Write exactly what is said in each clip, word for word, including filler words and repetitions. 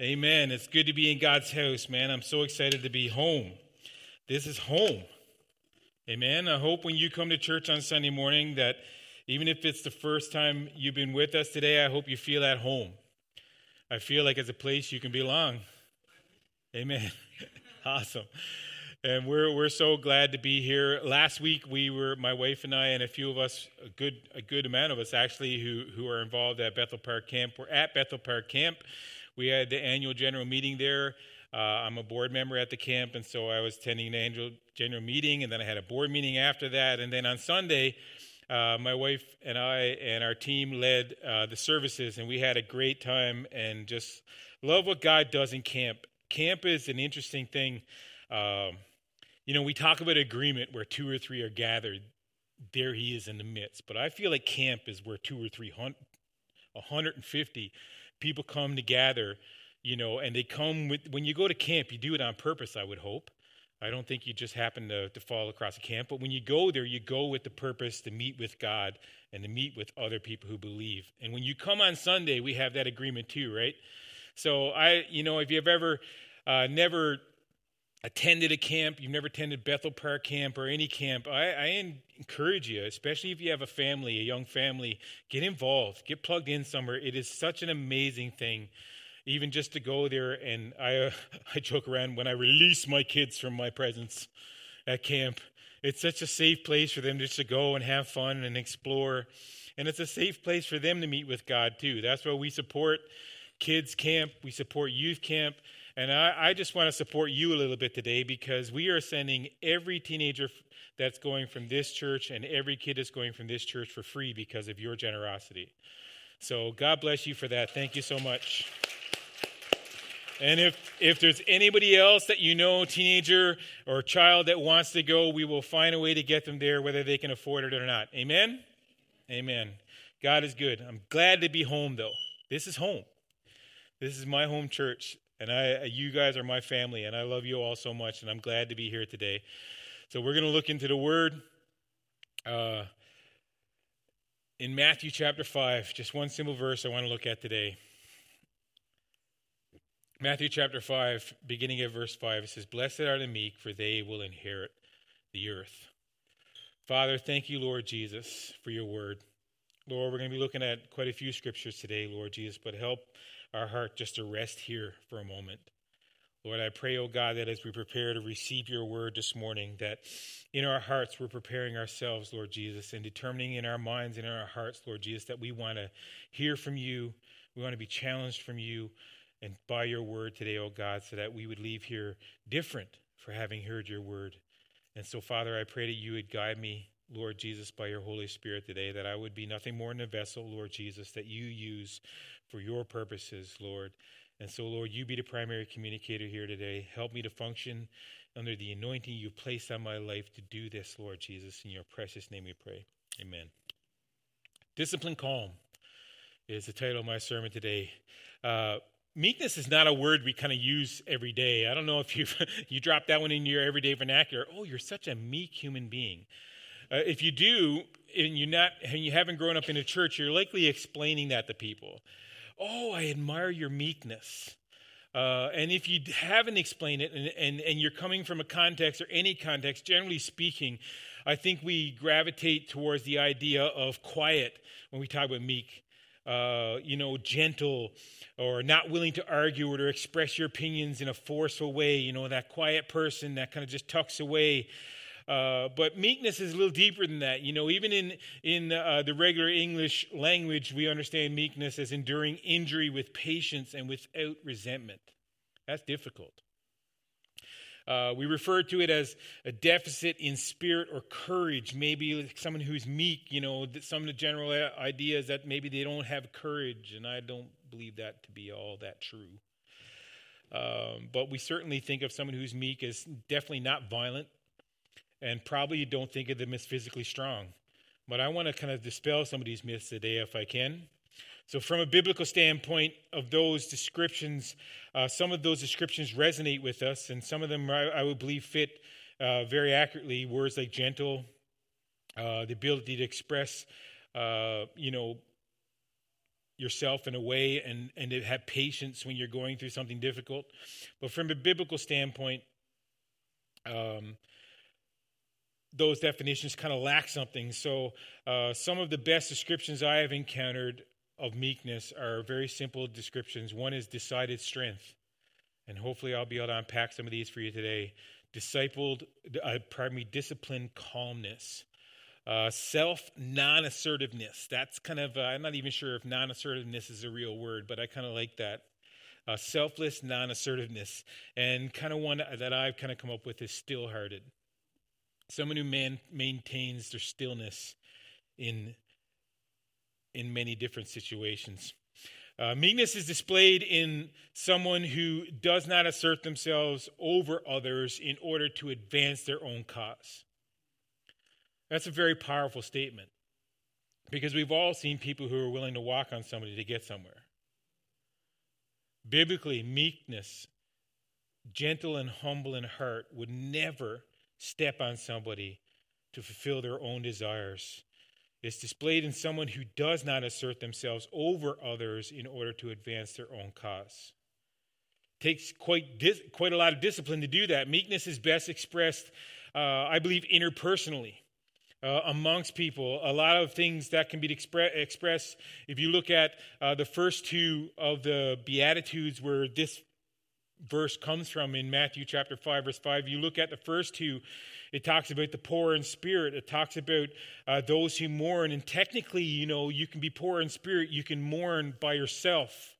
Amen. It's good to be in God's house, man. I'm so excited to be home. This is home. Amen. I hope when you come to church on Sunday morning that even if it's the first time you've been with us today, I hope you feel at home. I feel like it's a place you can belong. Amen. Awesome. And we're we're so glad to be here. Last week we were, my wife and I and a few of us, a good a good amount of us actually, who who are involved at Bethel Park Camp. We're at Bethel Park Camp. We had the annual general meeting there. Uh, I'm a board member at the camp, and so I was attending the annual general meeting, and then I had a board meeting after that. And then on Sunday, uh, my wife and I and our team led uh, the services, and we had a great time and just love what God does in camp. Camp is an interesting thing. Um, you know, we talk about agreement where two or three are gathered. There he is in the midst. But I feel like camp is where two or three hundred, one hundred fifty people come to gather, you know, and they come with, when you go to camp, you do it on purpose, I would hope. I don't think you just happen to, to fall across a camp, but when you go there, you go with the purpose to meet with God and to meet with other people who believe. And when you come on Sunday, we have that agreement too, right? So I, you know, if you've ever uh, never attended a camp, you've never attended Bethel Park Camp or any camp, I, I encourage you, especially if you have a family, a young family, get involved, get plugged in somewhere. It is such an amazing thing, even just to go there. And I, uh, I joke around when I release my kids from my presence at camp. It's such a safe place for them just to go and have fun and explore. And it's a safe place for them to meet with God too. That's why we support kids camp, we support youth camp. And I, I just want to support you a little bit today because we are sending every teenager that's going from this church and every kid that's going from this church for free because of your generosity. So God bless you for that. Thank you so much. And if if there's anybody else that you know, teenager or child that wants to go, we will find a way to get them there, whether they can afford it or not. Amen? Amen. God is good. I'm glad to be home, though. This is home. This is my home church. And I, you guys are my family, and I love you all so much, and I'm glad to be here today. So we're going to look into the Word uh, in Matthew chapter five. Just one simple verse I want to look at today. Matthew chapter five, beginning at verse five, it says, "Blessed are the meek, for they will inherit the earth." Father, thank you, Lord Jesus, for your Word. Lord, we're going to be looking at quite a few scriptures today, Lord Jesus, but help our heart just to rest here for a moment. Lord, I pray, oh God, that as we prepare to receive your word this morning, that in our hearts we're preparing ourselves, Lord Jesus, and determining in our minds and in our hearts, Lord Jesus, that we want to hear from you, we want to be challenged from you, and by your word today, oh God, so that we would leave here different for having heard your word. And so, Father, I pray that you would guide me, Lord Jesus, by your Holy Spirit today, that I would be nothing more than a vessel, Lord Jesus, that you use for your purposes, Lord. And so, Lord, you be the primary communicator here today. Help me to function under the anointing you placed on my life to do this, Lord Jesus. In your precious name we pray. Amen. Discipline calm is the title of my sermon today. Uh, meekness is not a word we kind of use every day. I don't know if you you drop that one in your everyday vernacular. Oh, you're such a meek human being. Uh, if you do, and you're not, and you haven't grown up in a church, you're likely explaining that to people. Oh, I admire your meekness. Uh, and if you haven't explained it, and, and, and you're coming from a context or any context, generally speaking, I think we gravitate towards the idea of quiet when we talk about meek. Uh, you know, gentle or not willing to argue or to express your opinions in a forceful way. You know, that quiet person that kind of just tucks away. Uh, but meekness is a little deeper than that. You know, even in, in uh, the regular English language, we understand meekness as enduring injury with patience and without resentment. That's difficult. Uh, we refer to it as a deficit in spirit or courage. Maybe someone who's meek, you know, some of the general idea is that maybe they don't have courage, and I don't believe that to be all that true. Um, but we certainly think of someone who's meek as definitely not violent, and probably you don't think of them as physically strong. But I want to kind of dispel some of these myths today if I can. So from a biblical standpoint of those descriptions, uh, some of those descriptions resonate with us, and some of them I, I would believe fit uh, very accurately. Words like gentle, uh, the ability to express, uh, you know, yourself in a way and, and to have patience when you're going through something difficult. But from a biblical standpoint, um, those definitions kind of lack something. So uh, some of the best descriptions I have encountered of meekness are very simple descriptions. One is decided strength. And hopefully I'll be able to unpack some of these for you today. Discipled, uh, pardon me, disciplined calmness. Uh, self non-assertiveness. That's kind of, uh, I'm not even sure if non-assertiveness is a real word, but I kind of like that. Uh, selfless non-assertiveness. And kind of one that I've kind of come up with is still-hearted. Someone who man, maintains their stillness in, in many different situations. Uh, meekness is displayed in someone who does not assert themselves over others in order to advance their own cause. That's a very powerful statement because we've all seen people who are willing to walk on somebody to get somewhere. Biblically, meekness, gentle and humble in heart, would never step on somebody to fulfill their own desires. It's displayed in someone who does not assert themselves over others in order to advance their own cause. It takes quite dis- quite a lot of discipline to do that. Meekness is best expressed, uh, I believe, interpersonally. Uh, amongst people, a lot of things that can be expre- expressed. If you look at uh, the first two of the Beatitudes where this verse comes from in Matthew chapter five, verse five, you look at the first two, it talks about the poor in spirit. It talks about uh, those who mourn. And technically, you know, you can be poor in spirit. You can mourn by yourself.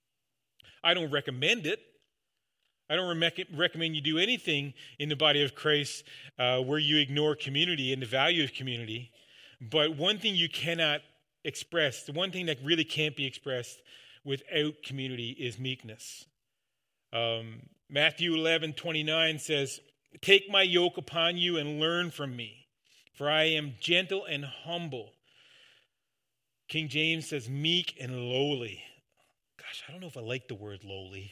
I don't recommend it. I don't re- recommend you do anything in the body of Christ uh, where you ignore community and the value of community. But one thing you cannot express, the one thing that really can't be expressed without community is meekness. Um, Matthew eleven twenty-nine says, "Take my yoke upon you and learn from me, for I am gentle and humble." King James says meek and lowly. Gosh, I don't know if I like the word lowly.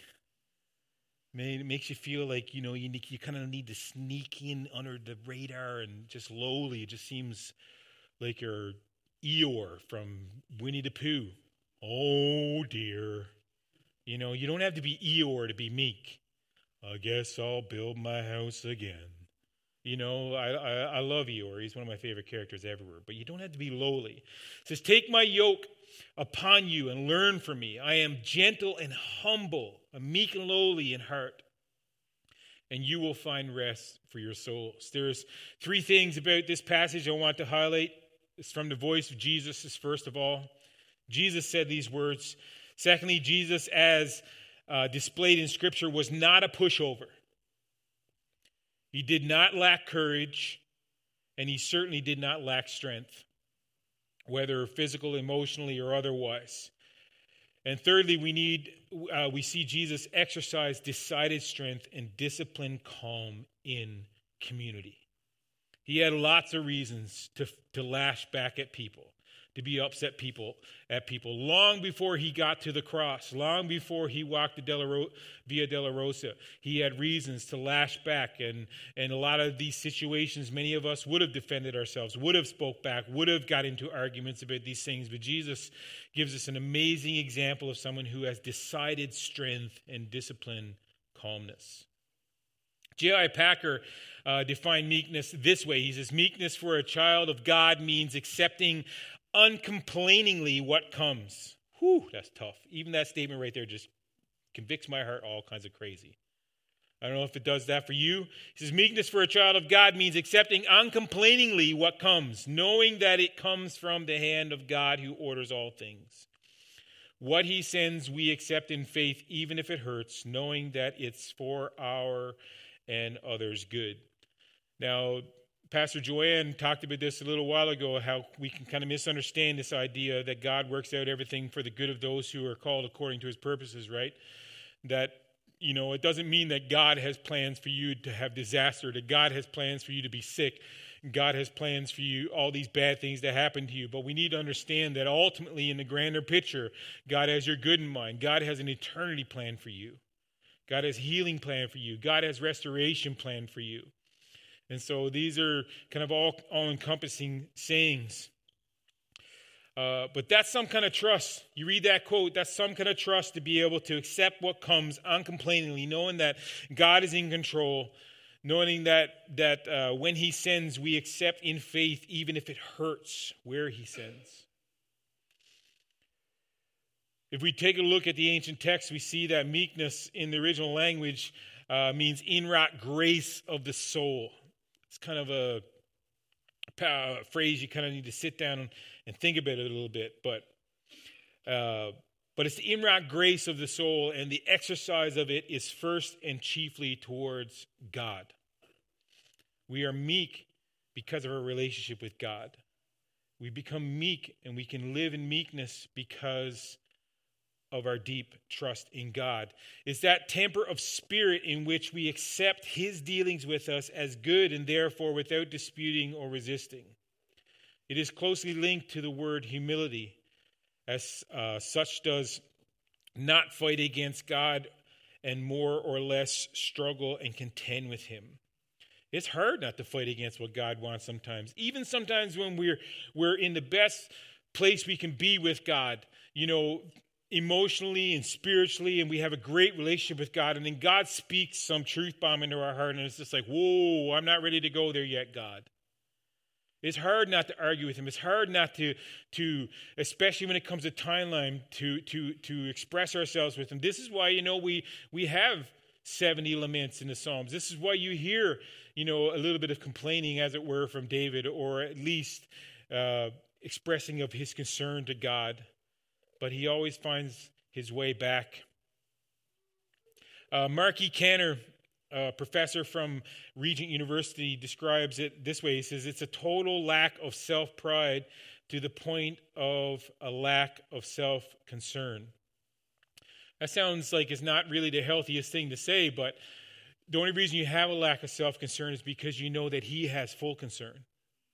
It makes you feel like, you know, you, you kind of need to sneak in under the radar and just lowly. It just seems like you're Eeyore from Winnie the Pooh. Oh, dear. You know, you don't have to be Eeyore to be meek. I guess I'll build my house again. You know, I, I, I love Eeyore. He's one of my favorite characters everywhere. But you don't have to be lowly. It says, "Take my yoke upon you and learn from me. I am gentle and humble, a meek and lowly in heart, and you will find rest for your souls." There's three things about this passage I want to highlight. It's from the voice of Jesus, first of all. Jesus said these words. Secondly, Jesus, as uh, displayed in Scripture, was not a pushover. He did not lack courage, and he certainly did not lack strength, whether physical, emotionally, or otherwise. And thirdly, we need uh, we see Jesus exercise decided strength and disciplined calm in community. He had lots of reasons to, to lash back at people, to be upset people at people, long before he got to the cross, long before he walked the Dela, Via Dolorosa. He had reasons to lash back, and, and a lot of these situations, many of us would have defended ourselves, would have spoke back, would have got into arguments about these things, but Jesus gives us an amazing example of someone who has decided strength and disciplined calmness. J I Packer uh, defined meekness this way. He says, "Meekness for a child of God means accepting uncomplainingly what comes." Whew, that's tough. Even that statement right there just convicts my heart all kinds of crazy. I don't know if it does that for you. He says, "Meekness for a child of God means accepting uncomplainingly what comes, knowing that it comes from the hand of God who orders all things. What he sends, we accept in faith, even if it hurts, knowing that it's for our and others' good." Now, Pastor Joanne talked about this a little while ago, how we can kind of misunderstand this idea that God works out everything for the good of those who are called according to his purposes, right? That, you know, it doesn't mean that God has plans for you to have disaster, that God has plans for you to be sick, God has plans for you, all these bad things that happen to you. But we need to understand that ultimately in the grander picture, God has your good in mind. God has an eternity plan for you. God has healing plan for you. God has restoration plan for you. And so these are kind of all all-encompassing sayings. Uh, but that's some kind of trust. You read that quote, that's some kind of trust to be able to accept what comes uncomplainingly, knowing that God is in control, knowing that that uh, when he sends, we accept in faith, even if it hurts where he sends. If we take a look at the ancient text, we see that meekness in the original language uh, means inwrought grace of the soul. It's kind of a, a phrase you kind of need to sit down and, and think about it a little bit. But uh, but it's the inwrought grace of the soul, and the exercise of it is first and chiefly towards God. We are meek because of our relationship with God. We become meek, and we can live in meekness because of our deep trust in God. It's that temper of spirit in which we accept his dealings with us as good and therefore without disputing or resisting. It is closely linked to the word humility, as uh, such does not fight against God and more or less struggle and contend with him. It's hard not to fight against what God wants sometimes. Even sometimes when we're we're in the best place we can be with God, you know, emotionally and spiritually, and we have a great relationship with God, and then God speaks some truth bomb into our heart, and it's just like, whoa, I'm not ready to go there yet, God. It's hard not to argue with him. It's hard not to, to especially when it comes to timeline, to, to, to express ourselves with him. This is why, you know, we, we have seventy laments in the Psalms. This is why you hear, you know, a little bit of complaining, as it were, from David, or at least uh, expressing of his concern to God. But he always finds his way back. Uh, Mark E. Canner, a professor from Regent University, describes it this way. He says, it's a total lack of self-pride to the point of a lack of self-concern. That sounds like it's not really the healthiest thing to say, but the only reason you have a lack of self-concern is because you know that he has full concern.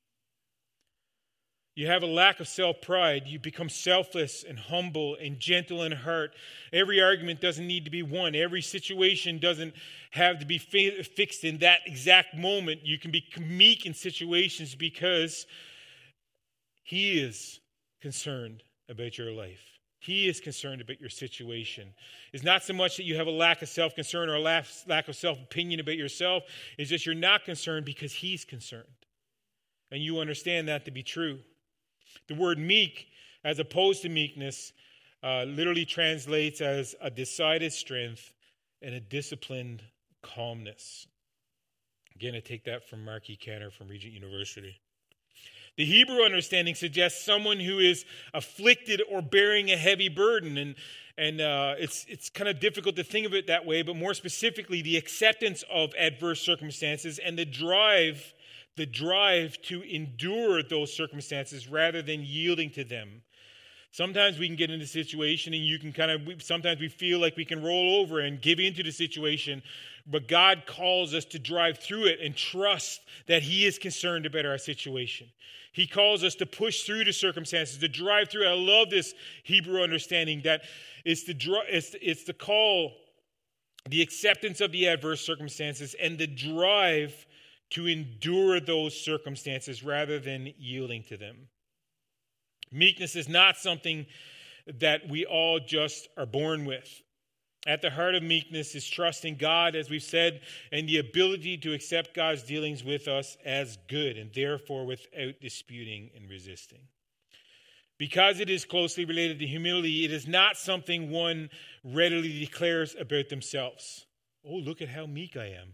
You have a lack of self-pride. You become selfless and humble and gentle in heart. Every argument doesn't need to be won. Every situation doesn't have to be fi- fixed in that exact moment. You can be meek in situations because he is concerned about your life. He is concerned about your situation. It's not so much that you have a lack of self-concern or a lack, lack of self-opinion about yourself. It's just you're not concerned because he's concerned. And you understand that to be true. The word meek, as opposed to meekness, uh, literally translates as a decided strength and a disciplined calmness. Again, I take that from Mark E. Canner from Regent University. The Hebrew understanding suggests someone who is afflicted or bearing a heavy burden. And, and uh, it's, it's kind of difficult to think of it that way, but more specifically, the acceptance of adverse circumstances and the drive The drive to endure those circumstances rather than yielding to them. Sometimes we can get into a situation and you can kind of, sometimes we feel like we can roll over and give into the situation, but God calls us to drive through it and trust that he is concerned about our situation. He calls us to push through the circumstances, to drive through. I love this Hebrew understanding that it's the, it's, it's the call, the acceptance of the adverse circumstances and the drive to endure those circumstances rather than yielding to them. Meekness is not something that we all just are born with. At the heart of meekness is trusting God, as we've said, and the ability to accept God's dealings with us as good, and therefore without disputing and resisting. Because it is closely related to humility, it is not something one readily declares about themselves. Oh, look at how meek I am.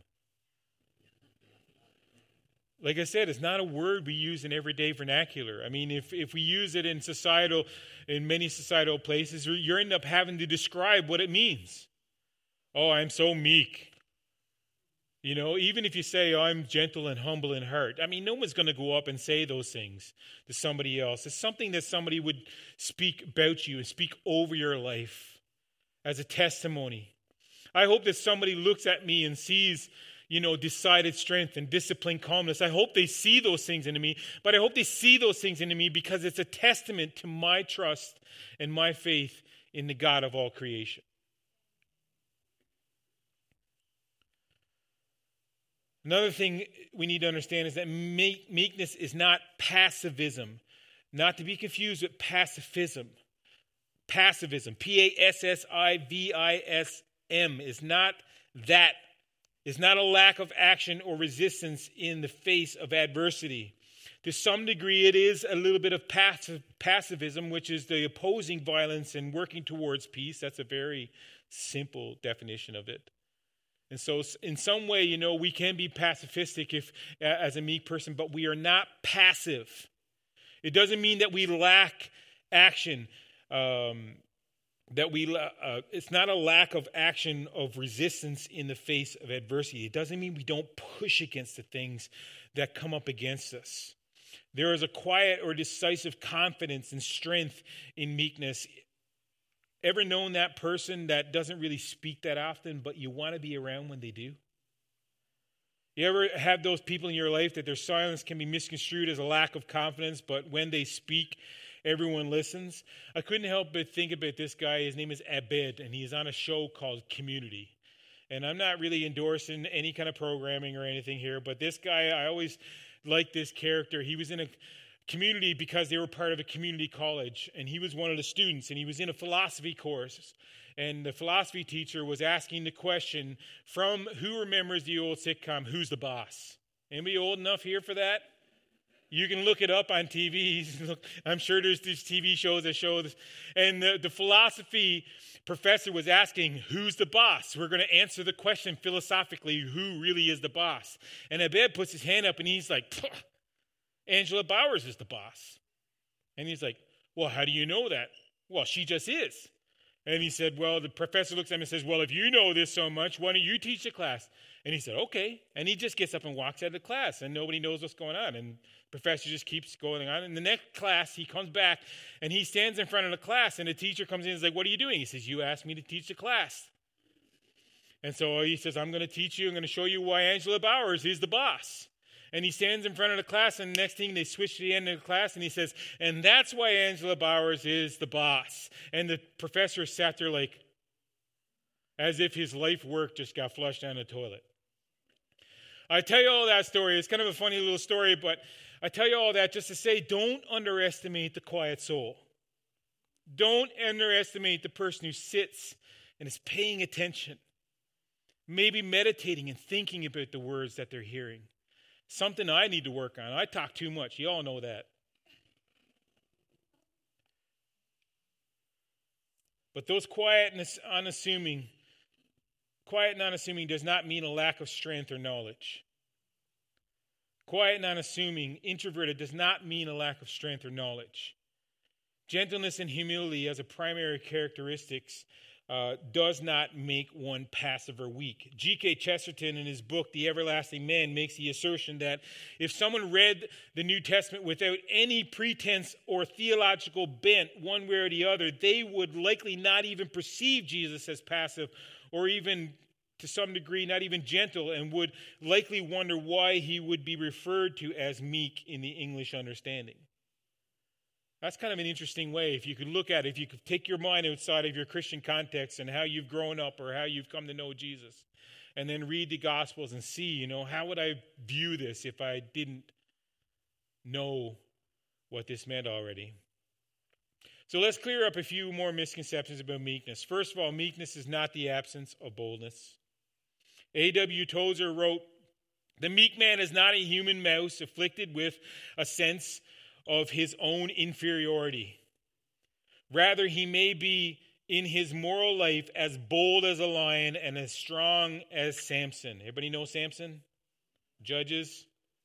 Like I said, it's not a word we use in everyday vernacular. I mean, if, if we use it in societal, in many societal places, you end up having to describe what it means. Oh, I'm so meek. You know, even if you say, oh, I'm gentle and humble in heart. I mean, no one's going to go up and say those things to somebody else. It's something that somebody would speak about you and speak over your life as a testimony. I hope that somebody looks at me and sees, you know, decided strength and disciplined calmness. I hope they see those things into me, but I hope they see those things into me because it's a testament to my trust and my faith in the God of all creation. Another thing we need to understand is that meekness is not passivism. Not to be confused with pacifism. Passivism, P A S S I V I S M, is not that. It's not a lack of action or resistance in the face of adversity. To some degree, it is a little bit of passive, passivism, which is the opposing violence and working towards peace. That's a very simple definition of it. And so in some way, you know, we can be pacifistic if, as a meek person, but we are not passive. It doesn't mean that we lack action. Um, that we, uh, it's not a lack of action of resistance in the face of adversity. It doesn't mean we don't push against the things that come up against us. There is a quiet or decisive confidence and strength in meekness. Ever known that person that doesn't really speak that often, but you want to be around when they do? You ever have those people in your life that their silence can be misconstrued as a lack of confidence, but when they speak, everyone listens? I couldn't help but think about this guy. His name is Abed, and he's on a show called Community. And I'm not really endorsing any kind of programming or anything here, but this guy, I always liked this character. He was in a community because they were part of a community college, and he was one of the students, and he was in a philosophy course. And the philosophy teacher was asking the question from, who remembers the old sitcom, Who's the Boss? Anybody old enough here for that? You can look it up on T V. I'm sure there's these T V shows that show this. And the, the philosophy professor was asking, who's the boss? We're going to answer the question philosophically, who really is the boss? And Abed puts his hand up and he's like, Angela Bowers is the boss. And he's like, well, how do you know that? Well, she just is. And he said, well, the professor looks at him and says, well, if you know this so much, why don't you teach the class? And he said, okay. And he just gets up and walks out of the class, and nobody knows what's going on. And the professor just keeps going on. In the next class, he comes back, and he stands in front of the class, and the teacher comes in and is like, what are you doing? He says, you asked me to teach the class. And so he says, I'm going to teach you. I'm going to show you why Angela Bowers is the boss. And he stands in front of the class, and the next thing they switch to the end of the class, and he says, and that's why Angela Bowers is the boss. And the professor sat there like, as if his life work just got flushed down the toilet. I tell you all that story. It's kind of a funny little story, but I tell you all that just to say, don't underestimate the quiet soul. Don't underestimate the person who sits and is paying attention, maybe meditating and thinking about the words that they're hearing. Something I need to work on. I talk too much. You all know that. But those quiet and unassuming, quiet and unassuming does not mean a lack of strength or knowledge. Quiet and unassuming, introverted, does not mean a lack of strength or knowledge. Gentleness and humility as a primary characteristics Uh, does not make one passive or weak. G K Chesterton, in his book, The Everlasting Man, makes the assertion that if someone read the New Testament without any pretense or theological bent one way or the other, they would likely not even perceive Jesus as passive or even, to some degree, not even gentle, and would likely wonder why he would be referred to as meek in the English understanding. That's kind of an interesting way. If you could look at it, if you could take your mind outside of your Christian context and how you've grown up or how you've come to know Jesus, and then read the Gospels and see, you know, how would I view this if I didn't know what this meant already? So let's clear up a few more misconceptions about meekness. First of all, meekness is not the absence of boldness. A W Tozer wrote, the meek man is not a human mouse afflicted with a sense of his own inferiority. Rather, he may be in his moral life as bold as a lion and as strong as Samson. Everybody know Samson? Judges.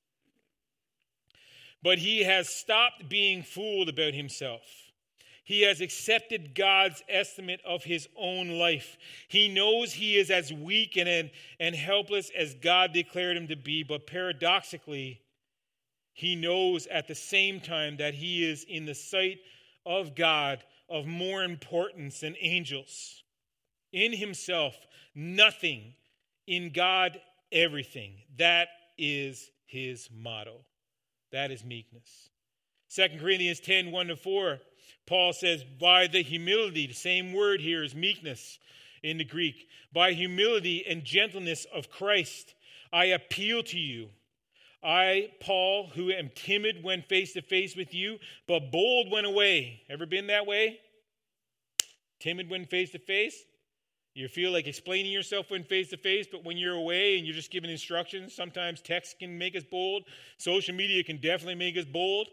But he has stopped being fooled about himself. He has accepted God's estimate of his own life. He knows he is as weak and, and helpless as God declared him to be, but paradoxically, he knows at the same time that he is in the sight of God of more importance than angels. In himself, nothing. In God, everything. That is his motto. That is meekness. Second Corinthians ten, one to four, Paul says, by the humility, the same word here is meekness in the Greek. By humility and gentleness of Christ, I appeal to you. I, Paul, who am timid when face to face with you, but bold when away. Ever been that way? Timid when face to face? You feel like explaining yourself when face to face, but when you're away and you're just giving instructions, sometimes text can make us bold. Social media can definitely make us bold.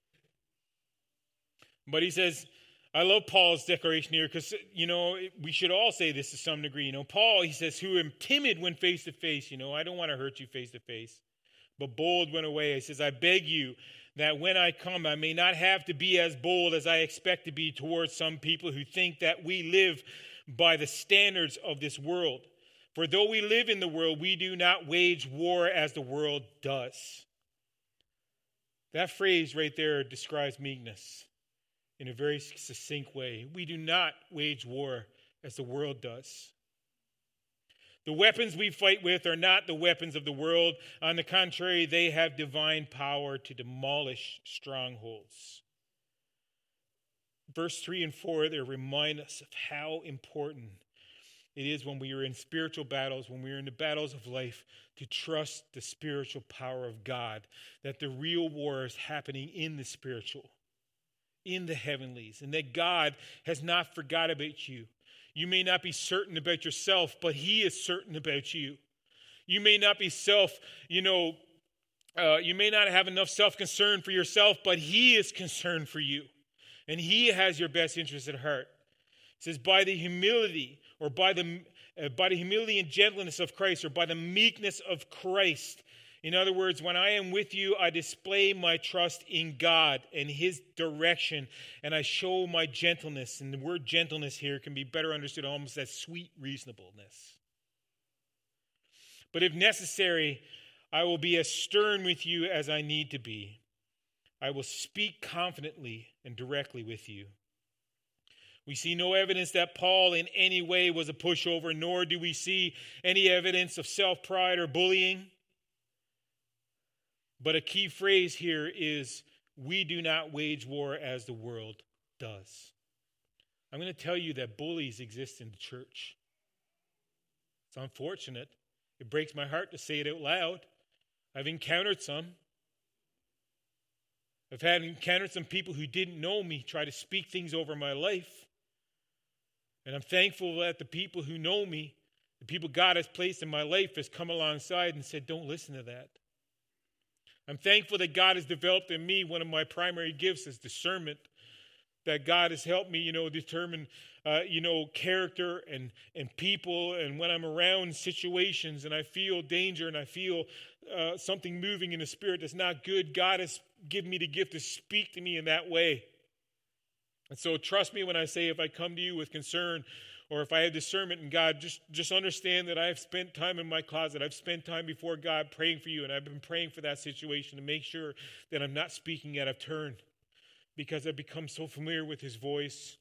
But he says, I love Paul's declaration here because, you know, we should all say this to some degree. You know, Paul, he says, who am timid when face to face. You know, I don't want to hurt you face to face, but bold when away. He says, I beg you that when I come, I may not have to be as bold as I expect to be towards some people who think that we live by the standards of this world. For though we live in the world, we do not wage war as the world does. That phrase right there describes meekness in a very succinct way. We do not wage war as the world does. The weapons we fight with are not the weapons of the world. On the contrary, they have divine power to demolish strongholds. Verse three and four, they remind us of how important it is when we are in spiritual battles, when we are in the battles of life, to trust the spiritual power of God, that the real war is happening in the spiritual, in the heavenlies, and that God has not forgot about you. You may not be certain about yourself, but he is certain about you. You may not be self, you know, uh, you may not have enough self-concern for yourself, but he is concerned for you. And he has your best interest at heart. It says, by the humility, or by the, uh, by the humility and gentleness of Christ, or by the meekness of Christ. In other words, when I am with you, I display my trust in God and his direction, and I show my gentleness. And the word gentleness here can be better understood almost as sweet reasonableness. But if necessary, I will be as stern with you as I need to be. I will speak confidently and directly with you. We see no evidence that Paul in any way was a pushover, nor do we see any evidence of self-pride or bullying. But a key phrase here is, we do not wage war as the world does. I'm going to tell you that bullies exist in the church. It's unfortunate. It breaks my heart to say it out loud. I've encountered some. I've had encountered some people who didn't know me try to speak things over my life. And I'm thankful that the people who know me, the people God has placed in my life, has come alongside and said, don't listen to that. I'm thankful that God has developed in me one of my primary gifts is discernment. That God has helped me, you know, determine, uh, you know, character and, and people. And when I'm around situations and I feel danger and I feel uh, something moving in the spirit that's not good, God has given me the gift to speak to me in that way. And so trust me when I say if I come to you with concern or if I have discernment in God, just, just understand that I've spent time in my closet. I've spent time before God praying for you, and I've been praying for that situation to make sure that I'm not speaking out of turn because I've become so familiar with his voice.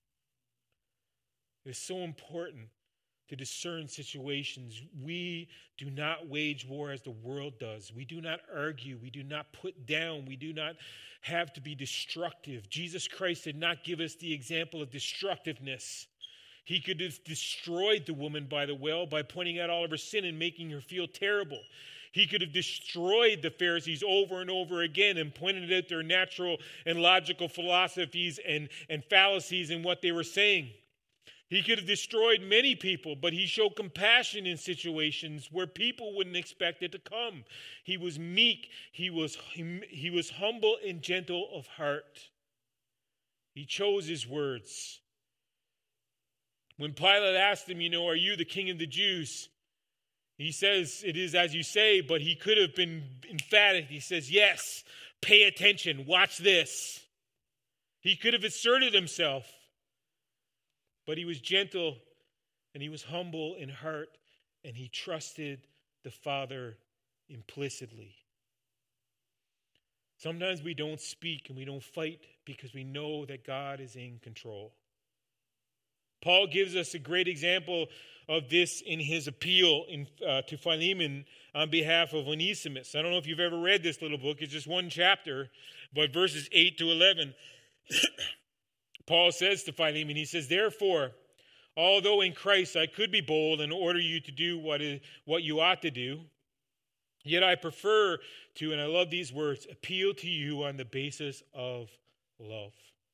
It is so important to discern situations. We do not wage war as the world does. We do not argue. We do not put down. We do not have to be destructive. Jesus Christ did not give us the example of destructiveness. He could have destroyed the woman by the well by pointing out all of her sin and making her feel terrible. He could have destroyed the Pharisees over and over again and pointed out their natural and logical philosophies and, and fallacies in what they were saying. He could have destroyed many people, but he showed compassion in situations where people wouldn't expect it to come. He was meek. He was, he was humble and gentle of heart. He chose his words. When Pilate asked him, you know, are you the king of the Jews? He says, it is as you say, but he could have been emphatic. He says, yes, pay attention, watch this. He could have asserted himself, but he was gentle and he was humble in heart and he trusted the Father implicitly. Sometimes we don't speak and we don't fight because we know that God is in control. Paul gives us a great example of this in his appeal in, uh, to Philemon on behalf of Onesimus. I don't know if you've ever read this little book. It's just one chapter, but verses eight to eleven, Paul says to Philemon, he says, therefore, although in Christ I could be bold and order you to do what is, what you ought to do, Yet I prefer to, and I love these words, appeal to you on the basis of love.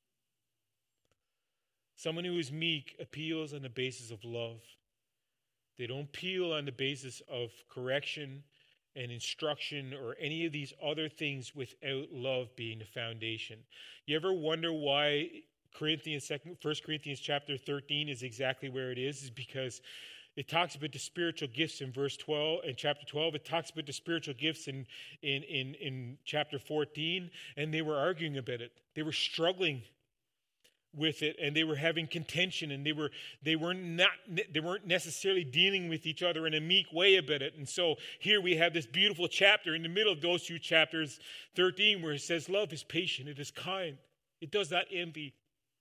Someone who is meek appeals on the basis of love. They don't appeal on the basis of correction and instruction or any of these other things without love being the foundation. You ever wonder why Corinthians, First Corinthians chapter thirteen is exactly where it is? Is because it talks about the spiritual gifts in verse twelve, in chapter twelve. It talks about the spiritual gifts in, in, in, in chapter fourteen, and they were arguing about it. They were struggling with it, and they were having contention, and they were they were not they weren't necessarily dealing with each other in a meek way about it. And so here we have this beautiful chapter in the middle of those two chapters, thirteen, where it says, "Love is patient, it is kind, it does not envy."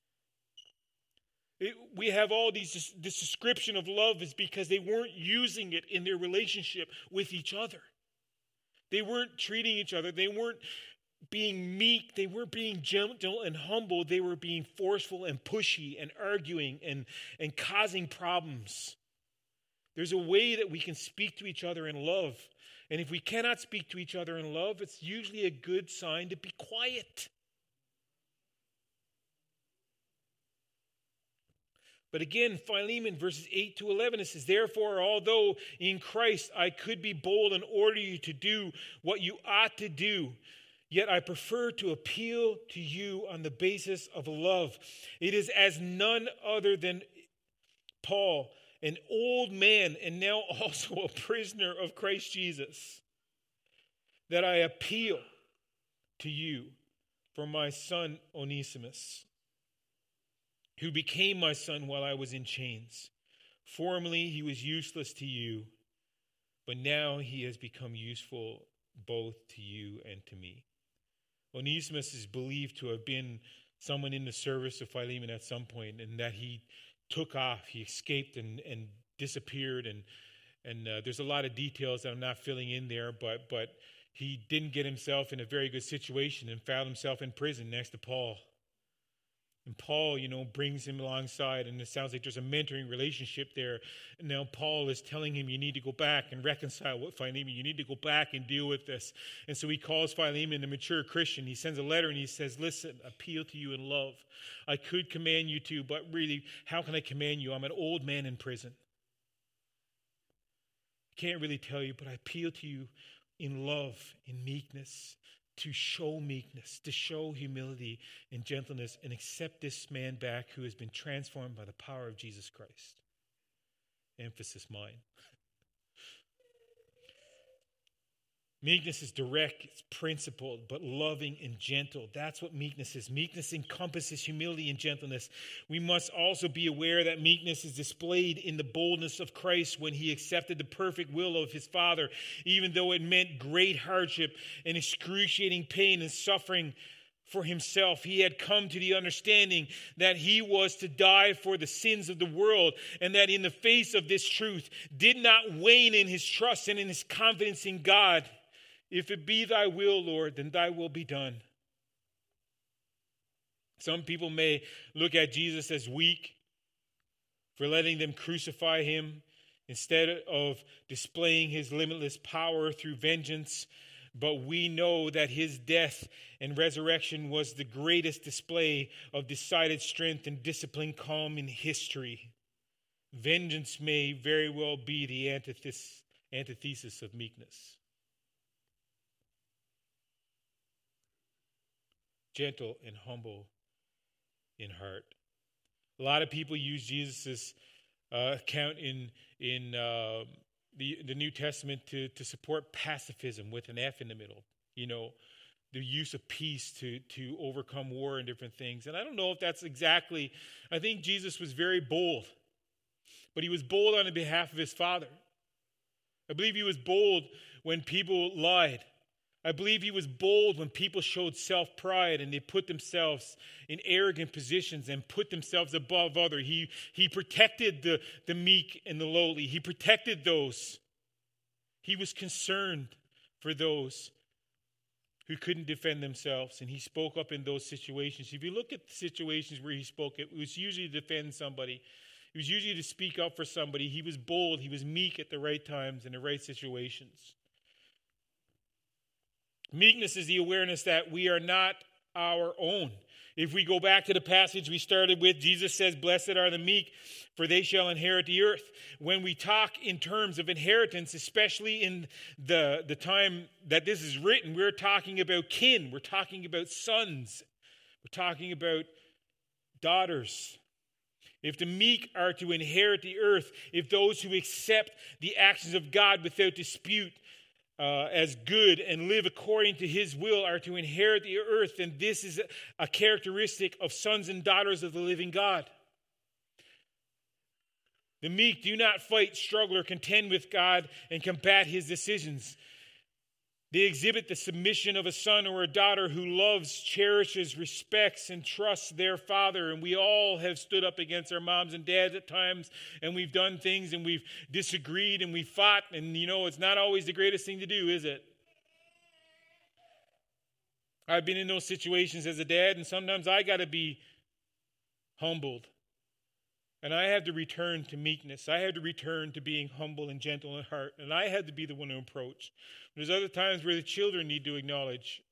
It, we have all these this description of love is because they weren't using it in their relationship with each other. They weren't treating each other. They weren't being meek, they weren't being gentle and humble, they were being forceful and pushy and arguing and, and causing problems. There's a way that we can speak to each other in love. And if we cannot speak to each other in love, it's usually a good sign to be quiet. But again, Philemon verses eight to eleven, it says, "Therefore, although in Christ I could be bold and order you to do what you ought to do, yet I prefer to appeal to you on the basis of love. It is as none other than Paul, an old man and now also a prisoner of Christ Jesus, that I appeal to you for my son Onesimus, who became my son while I was in chains. Formerly he was useless to you, but now he has become useful both to you and to me." Onesimus is believed to have been someone in the service of Philemon at some point, and that he took off, he escaped and, and disappeared, and and uh, there's a lot of details that I'm not filling in there, but but he didn't get himself in a very good situation and found himself in prison next to Paul. And Paul, you know, brings him alongside, and it sounds like there's a mentoring relationship there. And now Paul is telling him, you need to go back and reconcile with Philemon. You need to go back and deal with this. And so he calls Philemon a mature Christian. He sends a letter and he says, "Listen, appeal to you in love. I could command you to, but really, how can I command you? I'm an old man in prison. I can't really tell you, but I appeal to you in love, in meekness, to show meekness, to show humility and gentleness, and accept this man back who has been transformed by the power of Jesus Christ." Emphasis mine. Meekness is direct, it's principled, but loving and gentle. That's what meekness is. Meekness encompasses humility and gentleness. We must also be aware that meekness is displayed in the boldness of Christ when he accepted the perfect will of his Father, even though it meant great hardship and excruciating pain and suffering for himself. He had come to the understanding that he was to die for the sins of the world, and that in the face of this truth did not wane in his trust and in his confidence in God. "If it be thy will, Lord, then thy will be done." Some people may look at Jesus as weak for letting them crucify him instead of displaying his limitless power through vengeance. But we know that his death and resurrection was the greatest display of decided strength and disciplined calm in history. Vengeance may very well be the antithesis, antithesis of meekness. Gentle and humble in heart. A lot of people use Jesus' uh, account in in uh, the the New Testament to to support pacifism with an F in the middle. You know, the use of peace to to overcome war and different things. And I don't know if that's exactly. I think Jesus was very bold, but he was bold on the behalf of his Father. I believe he was bold when people lied. I believe he was bold when people showed self-pride and they put themselves in arrogant positions and put themselves above others. He, he protected the, the meek and the lowly. He protected those. He was concerned for those who couldn't defend themselves, and he spoke up in those situations. If you look at the situations where he spoke, it was usually to defend somebody. It was usually to speak up for somebody. He was bold. He was meek at the right times in the right situations. Meekness is the awareness that we are not our own. If we go back to the passage we started with, Jesus says, "Blessed are the meek, for they shall inherit the earth." When we talk in terms of inheritance, especially in the, the time that this is written, we're talking about kin. We're talking about sons. We're talking about daughters. If the meek are to inherit the earth, if those who accept the actions of God without dispute uh, as good and live according to his will are to inherit the earth, then this is a characteristic of sons and daughters of the living God. The meek do not fight, struggle, or contend with God and combat his decisions. They exhibit the submission of a son or a daughter who loves, cherishes, respects, and trusts their father. And we all have stood up against our moms and dads at times, and we've done things, and we've disagreed, and we fought. And, you know, it's not always the greatest thing to do, is it? I've been in those situations as a dad, and sometimes I got to be humbled. And I had to return to meekness. I had to return to being humble and gentle in heart. And I had to be the one to approach. There's other times where the children need to acknowledge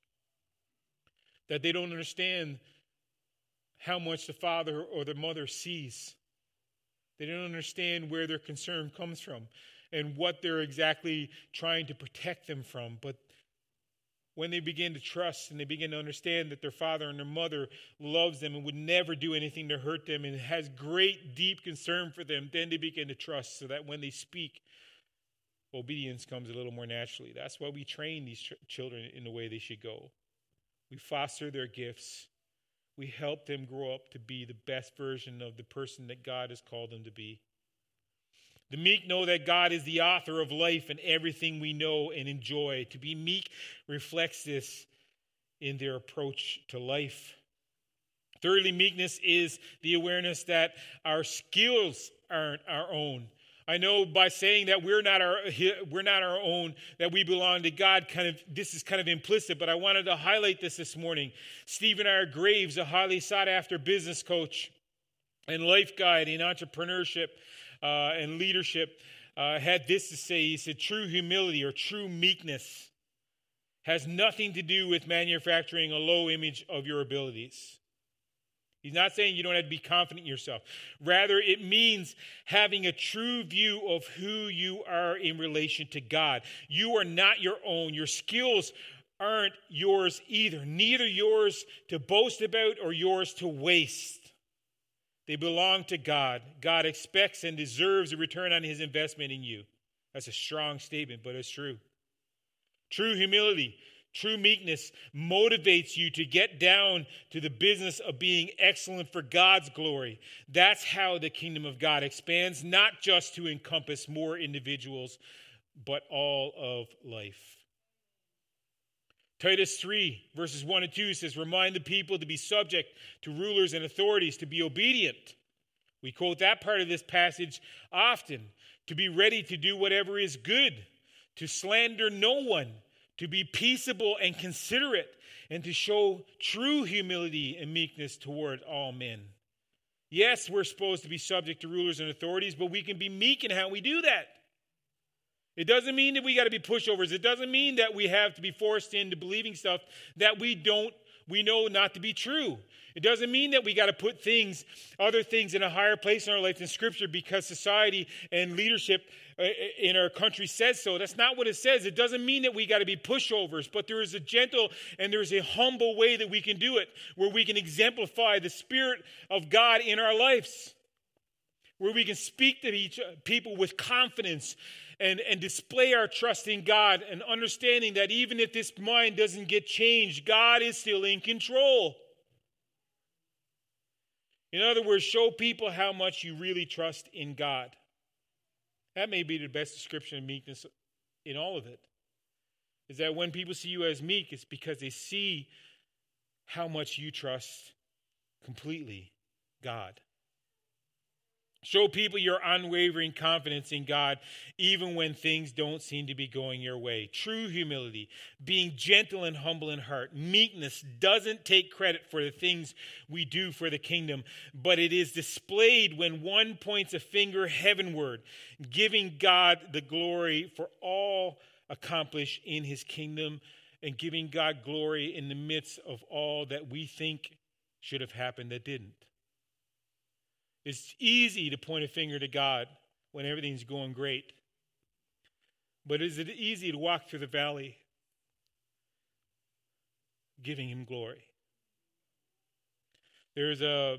that they don't understand how much the father or the mother sees. They don't understand where their concern comes from and what they're exactly trying to protect them from. But when they begin to trust and they begin to understand that their father and their mother loves them and would never do anything to hurt them and has great, deep concern for them, then they begin to trust so that when they speak, obedience comes a little more naturally. That's why we train these ch- children in the way they should go. We foster their gifts. We help them grow up to be the best version of the person that God has called them to be. The meek know that God is the author of life and everything we know and enjoy. To be meek reflects this in their approach to life. Thirdly, meekness is the awareness that our skills aren't our own. I know by saying that we're not our we're not our own, that we belong to God, kind of this is kind of implicit, but I wanted to highlight this this morning. Stephen R. Graves, a highly sought after business coach and life guide in entrepreneurship, Uh, and leadership, uh, had this to say. He said, true humility or true meekness has nothing to do with manufacturing a low image of your abilities. He's not saying you don't have to be confident in yourself. Rather, it means having a true view of who you are in relation to God. You are not your own. Your skills aren't yours either. Neither yours to boast about or yours to waste. They belong to God. God expects and deserves a return on his investment in you. That's a strong statement, but it's true. True humility, true meekness motivates you to get down to the business of being excellent for God's glory. That's how the kingdom of God expands, not just to encompass more individuals, but all of life. Titus three, verses one and two says, remind the people to be subject to rulers and authorities, to be obedient. We quote that part of this passage often. To be ready to do whatever is good, to slander no one, to be peaceable and considerate, and to show true humility and meekness toward all men. Yes, we're supposed to be subject to rulers and authorities, but we can be meek in how we do that. It doesn't mean that we got to be pushovers. It doesn't mean that we have to be forced into believing stuff that we don't, we know not to be true. It doesn't mean that we got to put things, other things in a higher place in our life than Scripture because society and leadership in our country says so. That's not what it says. It doesn't mean that we got to be pushovers, but there is a gentle and there's a humble way that we can do it, where we can exemplify the Spirit of God in our lives, where we can speak to each people with confidence and, and display our trust in God and understanding that even if this mind doesn't get changed, God is still in control. In other words, show people how much you really trust in God. That may be the best description of meekness in all of it. Is that when people see you as meek, it's because they see how much you trust completely God. Show people your unwavering confidence in God, even when things don't seem to be going your way. True humility, being gentle and humble in heart. Meekness doesn't take credit for the things we do for the kingdom, but it is displayed when one points a finger heavenward, giving God the glory for all accomplished in his kingdom and giving God glory in the midst of all that we think should have happened that didn't. It's easy to point a finger to God when everything's going great. But is it easy to walk through the valley giving him glory? There's a,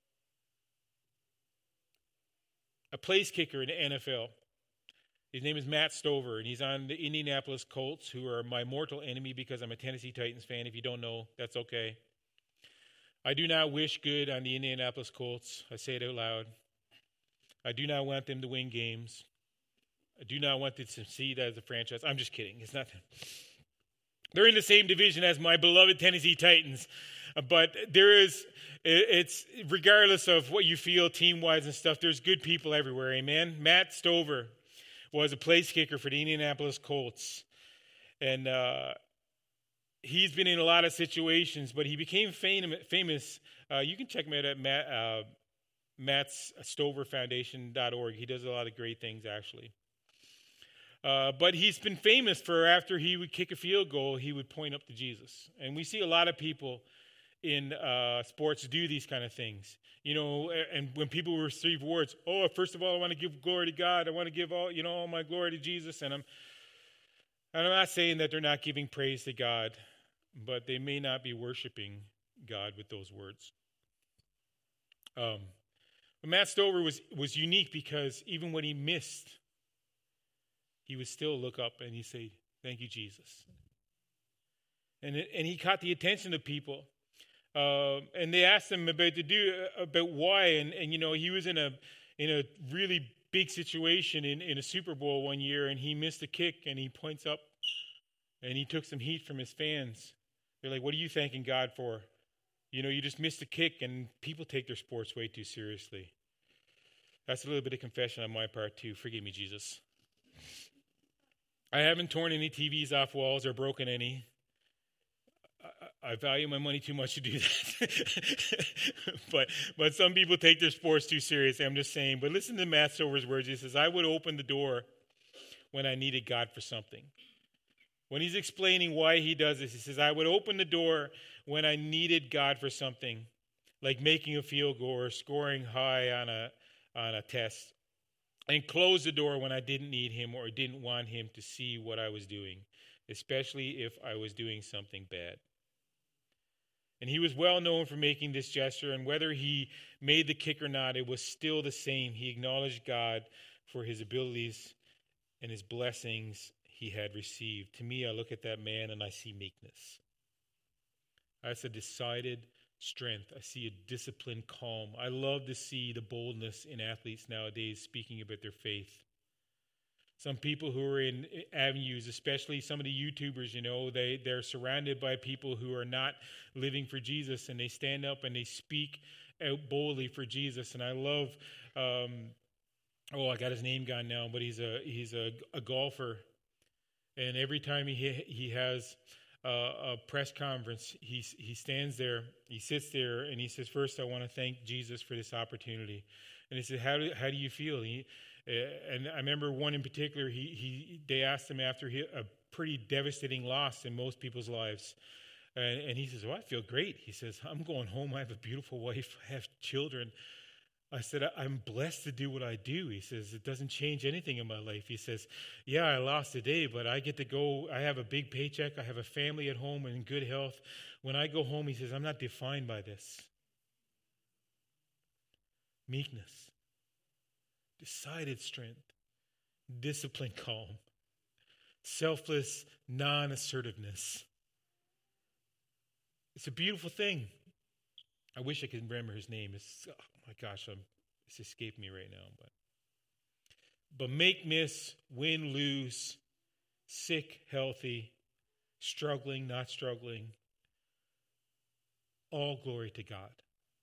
a place kicker in the N F L. His name is Matt Stover, and he's on the Indianapolis Colts, who are my mortal enemy because I'm a Tennessee Titans fan. If you don't know, that's okay. I do not wish good on the Indianapolis Colts. I say it out loud. I do not want them to win games. I do not want them to succeed as a franchise. I'm just kidding. It's not. They're in the same division as my beloved Tennessee Titans. But there is, it's regardless of what you feel team-wise and stuff, there's good people everywhere, amen? Matt Stover was a place kicker for the Indianapolis Colts. And uh, he's been in a lot of situations, but he became fam- famous. Uh, you can check him out at Matt, uh, Matt's Stover Foundation dot org. He does a lot of great things, actually. Uh, but he's been famous for after he would kick a field goal, he would point up to Jesus. And we see a lot of people in uh, sports do these kind of things. You know, and when people receive awards, oh, first of all, I want to give glory to God. I want to give all, you know, all my glory to Jesus. And I'm, and I'm not saying that they're not giving praise to God, but they may not be worshiping God with those words. Um, but Matt Stover was, was unique because even when he missed, he would still look up and he'd say, thank you, Jesus. And, it, and he caught the attention of people. Uh, and they asked him about to do about why, and, and you know he was in a in a really big situation in, in a Super Bowl one year, and he missed a kick, and he points up, and he took some heat from his fans. They're like, "What are you thanking God for? You know, you just missed a kick," and people take their sports way too seriously. That's a little bit of confession on my part too. Forgive me, Jesus. I haven't torn any T Vs off walls or broken any. I value my money too much to do that. but but some people take their sports too seriously, I'm just saying. But listen to Matt Stover's words. He says, I would open the door when I needed God for something. When he's explaining why he does this, he says, I would open the door when I needed God for something, like making a field goal or scoring high on a on a test, and close the door when I didn't need him or didn't want him to see what I was doing, especially if I was doing something bad. And he was well known for making this gesture, and whether he made the kick or not, it was still the same. He acknowledged God for his abilities and his blessings he had received. To me, I look at that man and I see meekness. That's a decided strength. I see a disciplined calm. I love to see the boldness in athletes nowadays speaking about their faith. Some people who are in avenues, especially some of the YouTubers, you know, they, they're surrounded by people who are not living for Jesus, and they stand up and they speak out boldly for Jesus. And I love, um, oh, I got his name gone now, but he's a he's a, a golfer. And every time he he has a, a press conference, he, he stands there, he sits there, and he says, first, I want to thank Jesus for this opportunity. And he said, how do, how do you feel? He, And I remember one in particular, he, he they asked him after he, a pretty devastating loss in most people's lives. And, and he says, well, I feel great. He says, I'm going home. I have a beautiful wife. I have children. I said, I'm blessed to do what I do. He says, it doesn't change anything in my life. He says, yeah, I lost today, but I get to go. I have a big paycheck. I have a family at home and in good health. When I go home, he says, I'm not defined by this. Meekness. Decided strength, disciplined calm, selfless non-assertiveness. It's a beautiful thing. I wish I could remember his name. It's, oh my gosh, I'm, it's escaped me right now. But, but make, miss, win, lose, sick, healthy, struggling, not struggling, all glory to God.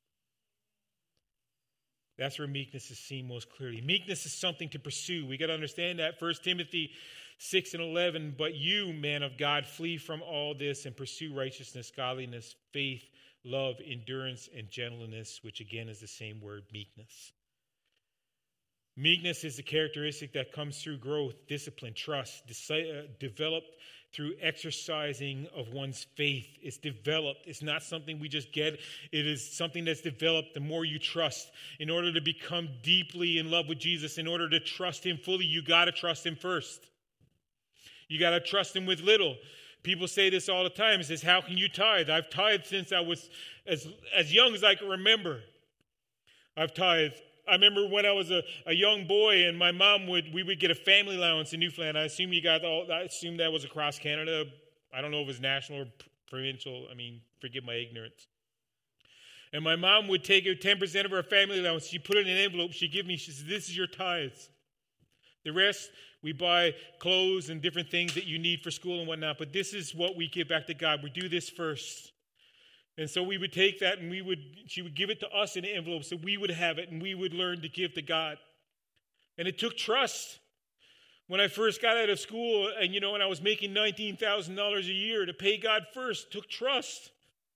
That's where meekness is seen most clearly. Meekness is something to pursue. We got to understand that. First Timothy six and eleven, but you, man of God, flee from all this and pursue righteousness, godliness, faith, love, endurance, and gentleness, which again is the same word, meekness. Meekness is the characteristic that comes through growth, discipline, trust, deci- uh, developed through exercising of one's faith. It's developed. It's not something we just get. It is something that's developed the more you trust. In order to become deeply in love with Jesus, in order to trust him fully, you got to trust him first. You got to trust him with little. People say this all the time. It says, how can you tithe? I've tithed since I was as, as young as I can remember. I've tithed. I remember when I was a, a young boy and my mom would, we would get a family allowance in Newfoundland. I assume you got all, I assume that was across Canada. I don't know if it was national or provincial. I mean, forgive my ignorance. And my mom would take ten percent of her family allowance. She'd put it in an envelope. She'd give me, she said, this is your tithes. The rest, we buy clothes and different things that you need for school and whatnot. But this is what we give back to God. We do this first. And so we would take that and we would, she would give it to us in an envelope so we would have it and we would learn to give to God. And it took trust. When I first got out of school and, you know, and I was making nineteen thousand dollars a year, to pay God first took trust.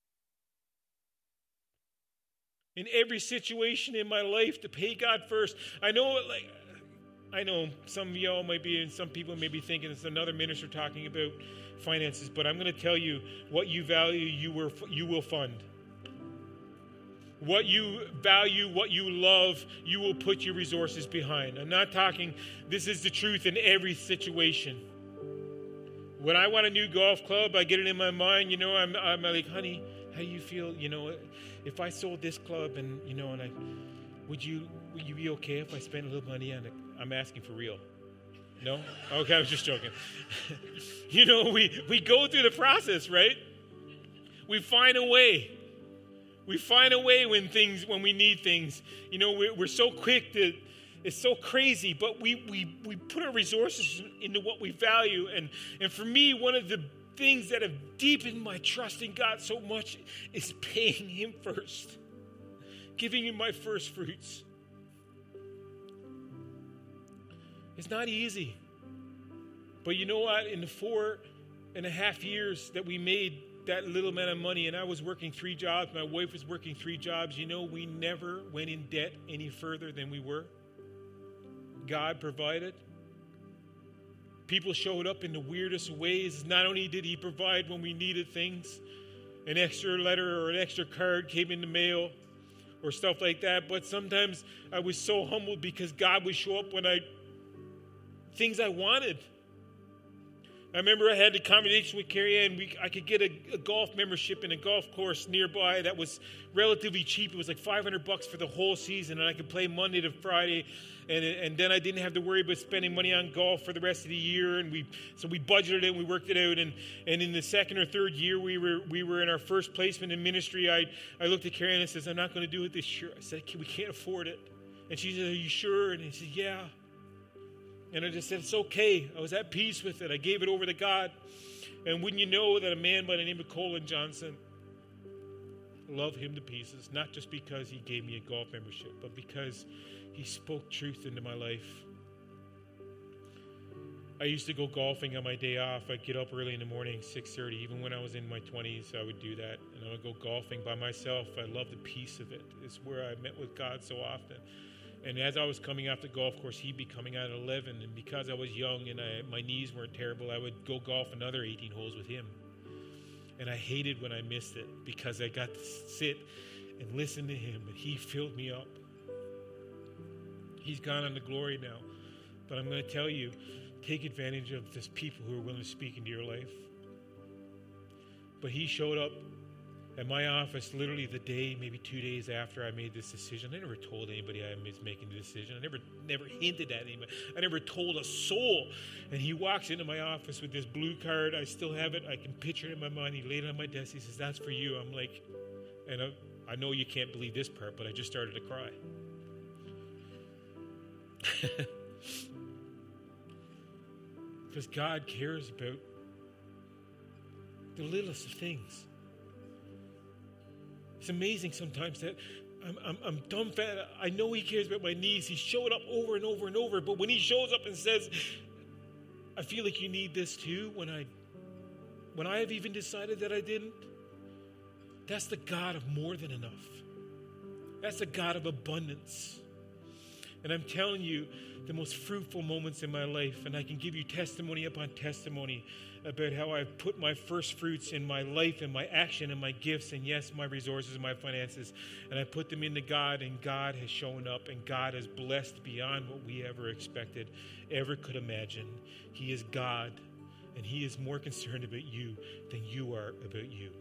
In every situation in my life, to pay God first. I know, like, I know some of y'all might be, and some people may be thinking it's another minister talking about finances, but I'm going to tell you, what you value, you will, you will fund. What you value, what you love, you will put your resources behind. I'm not talking, this is the truth in every situation. When I want a new golf club, I get it in my mind, you know, I'm, I'm like, honey, how do you feel, you know, if I sold this club and, you know, and I, would you, would you be okay if I spent a little money on it? I'm asking for real. No? Okay, I was just joking. You know, we, we go through the process, right? We find a way. We find a way when things, when we need things. You know, we're, we're so quick to, it's so crazy, but we, we, we put our resources into what we value. And, and for me, one of the things that have deepened my trust in God so much is paying him first. Giving him my first fruits. It's not easy. But you know what? In the four and a half years that we made that little amount of money, and I was working three jobs, my wife was working three jobs, you know, we never went in debt any further than we were. God provided. People showed up in the weirdest ways. Not only did he provide when we needed things, an extra letter or an extra card came in the mail or stuff like that, but sometimes I was so humbled because God would show up when I things I wanted. I remember I had the conversation with Carrie Ann. We, I could get a, a golf membership in a golf course nearby that was relatively cheap. It was like five hundred bucks for the whole season, and I could play Monday to Friday, and and then I didn't have to worry about spending money on golf for the rest of the year. And we so we budgeted it and we worked it out. And and in the second or third year, we were we were in our first placement in ministry. I I looked at Carrie Ann and says, "I'm not going to do it this year." I said, "We can't afford it." And she said, "Are you sure?" And he said, "Yeah." And I just said, it's okay. I was at peace with it. I gave it over to God. And wouldn't you know that a man by the name of Colin Johnson, love him to pieces, not just because he gave me a golf membership, but because he spoke truth into my life. I used to go golfing on my day off. I'd get up early in the morning, six thirty. Even when I was in my twenties, I would do that. And I would go golfing by myself. I love the peace of it. It's where I met with God so often. And as I was coming off the golf course, he'd be coming out at eleven. And because I was young and I, my knees weren't terrible, I would go golf another eighteen holes with him. And I hated when I missed it because I got to sit and listen to him. And he filled me up. He's gone on to glory now. But I'm going to tell you, take advantage of this people who are willing to speak into your life. But he showed up at my office literally the day, maybe two days after I made this decision. I never told anybody I was making the decision. I never never hinted at anybody. I never told a soul. And he walks into my office with this blue card. I still have it. I can picture it in my mind. He laid it on my desk. He says, that's for you. I'm like, and I, I know you can't believe this part, but I just started to cry. Because God cares about the littlest of things. It's amazing sometimes that I'm, I'm, I'm dumbfounded. I know he cares about my needs. He showed up over and over and over. But when he shows up and says, I feel like you need this too, when I, when I have even decided that I didn't, that's the God of more than enough. That's the God of abundance. And I'm telling you, the most fruitful moments in my life, and I can give you testimony upon testimony about how I've put my first fruits in my life and my action and my gifts and, yes, my resources and my finances, and I put them into God, and God has shown up, and God has blessed beyond what we ever expected, ever could imagine. He is God, and He is more concerned about you than you are about you.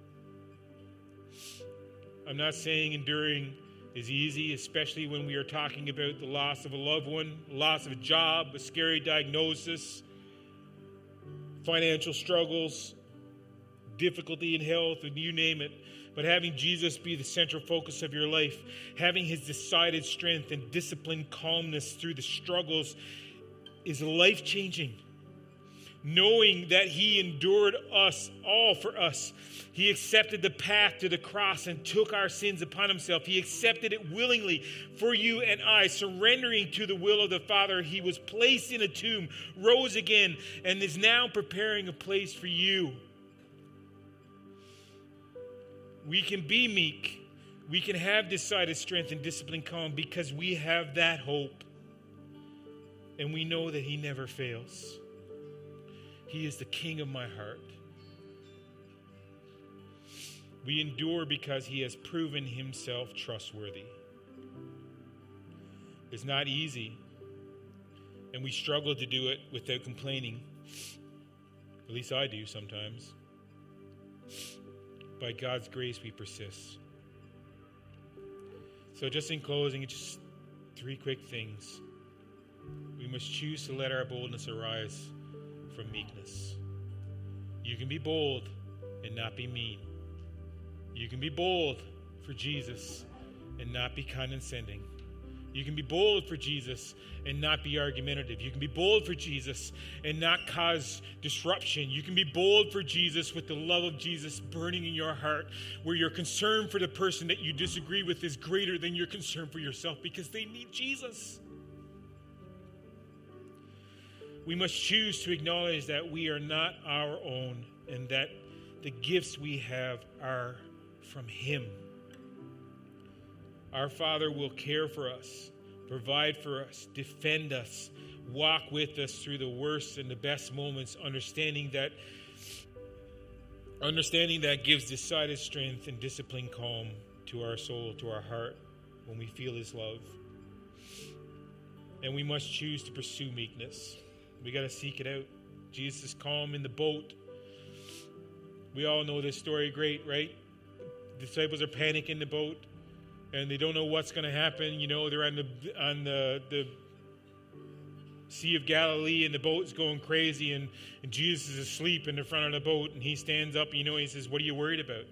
I'm not saying enduring is easy, especially when we are talking about the loss of a loved one, loss of a job, a scary diagnosis, financial struggles, difficulty in health, and you name it. But having Jesus be the central focus of your life, having His decided strength and disciplined calmness through the struggles is life-changing. Knowing that He endured us, all for us. He accepted the path to the cross and took our sins upon Himself. He accepted it willingly for you and I, surrendering to the will of the Father. He was placed in a tomb, rose again, and is now preparing a place for you. We can be meek. We can have decided strength and disciplined calm because we have that hope. And we know that He never fails. He is the King of my heart. We endure because He has proven Himself trustworthy. It's not easy, and we struggle to do it without complaining. At least I do sometimes. By God's grace, we persist. So just in closing, just three quick things. We must choose to let our boldness arise from meekness. You can be bold and not be mean. You can be bold for Jesus and not be condescending. You can be bold for Jesus and not be argumentative. You can be bold for Jesus and not cause disruption. You can be bold for Jesus with the love of Jesus burning in your heart, where your concern for the person that you disagree with is greater than your concern for yourself because they need Jesus. We must choose to acknowledge that we are not our own and that the gifts we have are from Him. Our Father will care for us, provide for us, defend us, walk with us through the worst and the best moments, understanding that understanding that gives decided strength and disciplined calm to our soul, to our heart, when we feel His love. And we must choose to pursue meekness. We got to seek it out. Jesus is calm in the boat. We all know this story great, right? The disciples are panicking in the boat, and they don't know what's going to happen. You know, they're on the on the, the Sea of Galilee, and the boat's going crazy, and, and Jesus is asleep in the front of the boat, and He stands up, and, you know, He says, "What are you worried about?"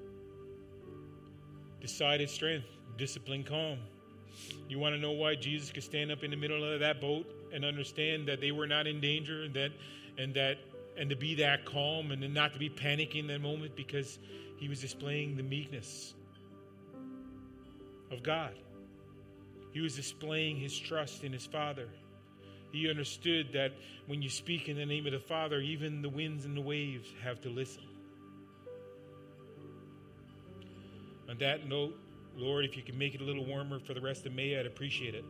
Decided strength, disciplined calm. You want to know why Jesus could stand up in the middle of that boat and understand that they were not in danger, and that and that and to be that calm and not to be panicking in that moment? Because He was displaying the meekness of God. He was displaying His trust in His Father. He understood that when you speak in the name of the Father, even the winds and the waves have to listen. On that note, Lord, if you can make it a little warmer for the rest of May, I'd appreciate it.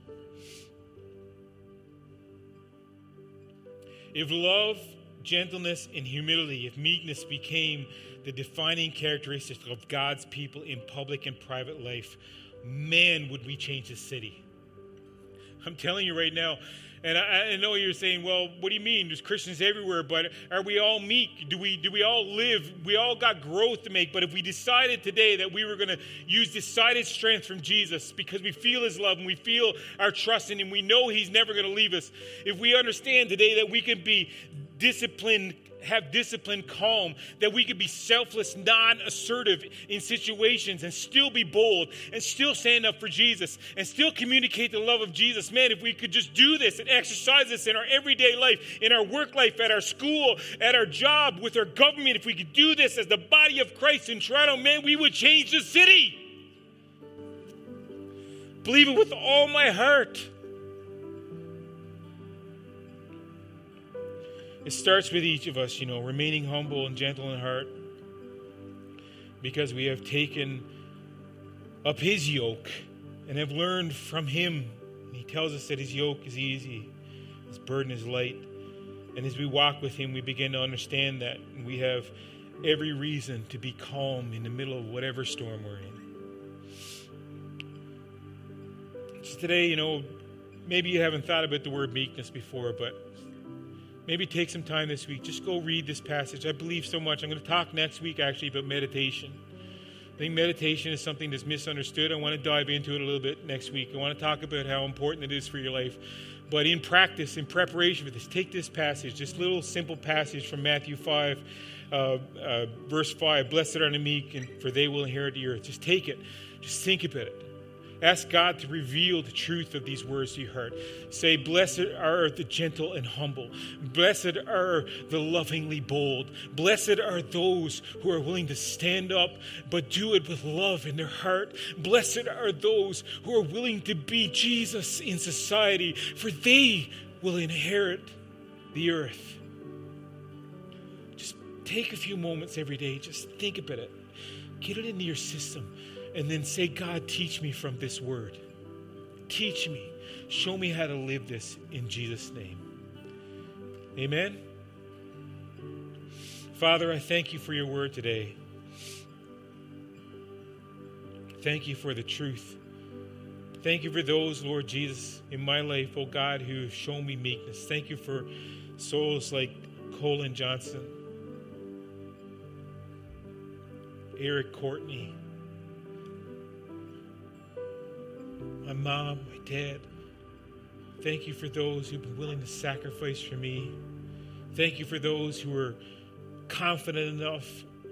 If love, gentleness, and humility, if meekness became the defining characteristics of God's people in public and private life, man, would we change the city. I'm telling you right now, and I, I know you're saying, well, what do you mean? There's Christians everywhere, but are we all meek? Do we do we all live? We all got growth to make, but if we decided today that we were going to use decided strength from Jesus because we feel His love and we feel our trust in Him, we know He's never going to leave us. If we understand today that we can be disciplined, have disciplined calm, that we could be selfless, non-assertive in situations and still be bold and still stand up for Jesus and still communicate the love of Jesus. Man, if we could just do this and exercise this in our everyday life, in our work life, at our school, at our job, with our government, if we could do this as the body of Christ in Toronto, man, we would change the city. Believe it with all my heart. It starts with each of us, you know, remaining humble and gentle in heart, because we have taken up His yoke and have learned from Him He tells us that his yoke is easy, his burden is light. And as we walk with him, we begin to understand that. And we have every reason to be calm in the middle of whatever storm we're in. So today, you know, maybe you haven't thought about the word meekness before, but maybe take some time this week. Just go read this passage. I believe so much. I'm going to talk next week, actually, about meditation. I think meditation is something that's misunderstood. I want to dive into it a little bit next week. I want to talk about how important it is for your life. But in practice, in preparation for this, take this passage, this little simple passage from Matthew five, uh, uh, verse five. Blessed are the meek, and for they will inherit the earth. Just take it. Just think about it. Ask God to reveal the truth of these words to your heart. Say, blessed are the gentle and humble. Blessed are the lovingly bold. Blessed are those who are willing to stand up, but do it with love in their heart. Blessed are those who are willing to be Jesus in society, for they will inherit the earth. Just take a few moments every day. Just think about it. Get it into your system. And then say, God, teach me from this word. Teach me. Show me how to live this in Jesus' name. Amen. Father, I thank you for your word today. Thank you for the truth. Thank you for those, Lord Jesus, in my life, oh God, who have shown me meekness. Thank you for souls like Colin Johnson, Eric Courtney, my mom, my dad. Thank you for those who've been willing to sacrifice for me. Thank you for those who are confident enough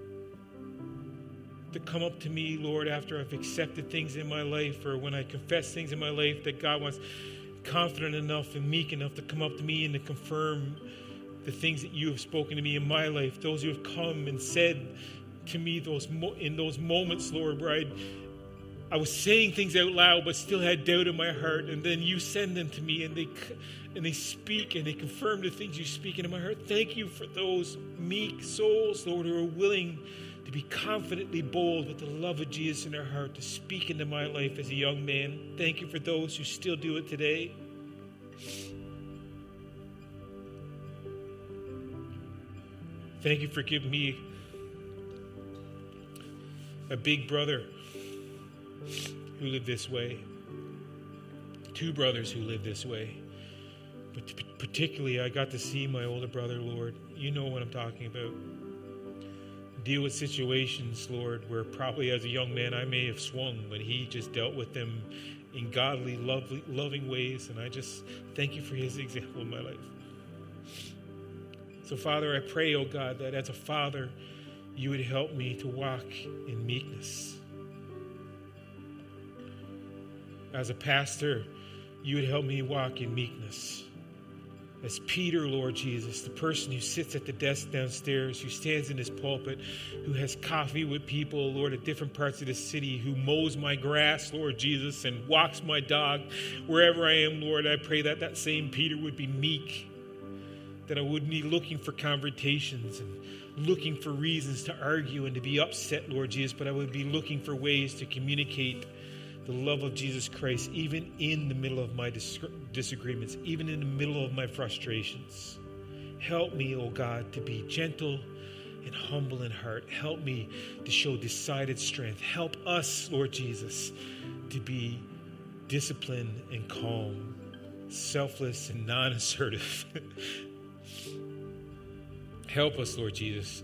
to come up to me, Lord, after I've accepted things in my life, or when I confess things in my life that God wants, confident enough and meek enough to come up to me and to confirm the things that you have spoken to me in my life. Those who have come and said to me those mo- in those moments, Lord, where I'd I was saying things out loud, but still had doubt in my heart. And then you send them to me, and they and they speak, and they confirm the things you speak into my heart. Thank you for those meek souls, Lord, who are willing to be confidently bold with the love of Jesus in their heart, to speak into my life as a young man. Thank you for those who still do it today. Thank you for giving me a big brother who lived this way, two brothers who lived this way, but particularly I got to see my older brother, Lord. You know what I'm talking about. Deal with situations, Lord, where probably as a young man I may have swung, but he just dealt with them in godly, lovely, loving ways, and I just thank you for his example in my life. So, Father, I pray, oh God, that as a father, you would help me to walk in meekness. As a pastor, you would help me walk in meekness. As Peter, Lord Jesus, the person who sits at the desk downstairs, who stands in his pulpit, who has coffee with people, Lord, at different parts of the city, who mows my grass, Lord Jesus, and walks my dog. Wherever I am, Lord, I pray that that same Peter would be meek, that I wouldn't be looking for confrontations and looking for reasons to argue and to be upset, Lord Jesus, but I would be looking for ways to communicate the love of Jesus Christ, even in the middle of my dis- disagreements, even in the middle of my frustrations. Help me, oh God, to be gentle and humble in heart. Help me to show decided strength. Help us, Lord Jesus, to be disciplined and calm, selfless and non-assertive. Help us, Lord Jesus,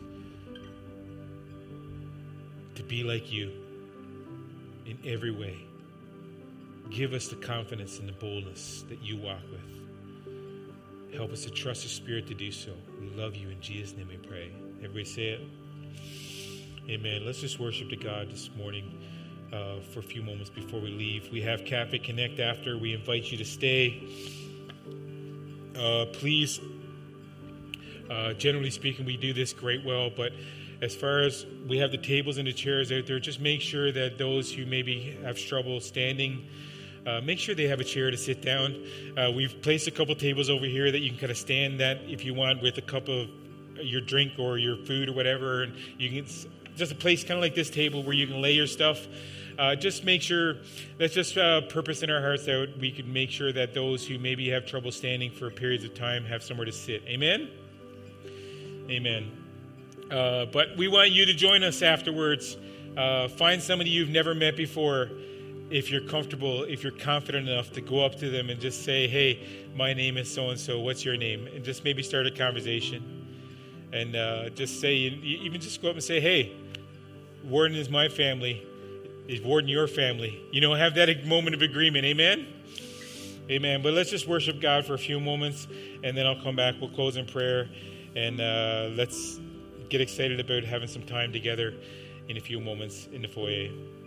to be like you in every way. Give us the confidence and the boldness that you walk with. Help us to trust the Spirit to do so. We love you. In Jesus' name we pray. Everybody say it. Amen. Let's just worship to God this morning uh, for a few moments before we leave. We have Cafe Connect after. We invite you to stay. Uh, please, uh, generally speaking, we do this great well, but as far as we have the tables and the chairs out there, just make sure that those who maybe have trouble standing, uh, make sure they have a chair to sit down. Uh, we've placed a couple tables over here that you can kind of stand that if you want with a cup of your drink or your food or whatever. And you can just a place kind of like this table where you can lay your stuff. uh, just make sure, let's just uh, purpose in our hearts that we can make sure that those who maybe have trouble standing for periods of time have somewhere to sit. Amen? Amen. Uh, but we want you to join us afterwards. Uh, find somebody you've never met before. If you're comfortable, if you're confident enough to go up to them and just say, hey, my name is so-and-so, what's your name? And just maybe start a conversation. And uh, just say, even just go up and say, hey, Warden is my family. Is Warden your family? You know, have that moment of agreement. Amen? Amen. But let's just worship God for a few moments, and then I'll come back. We'll close in prayer, and uh, let's get excited about having some time together in a few moments in the foyer.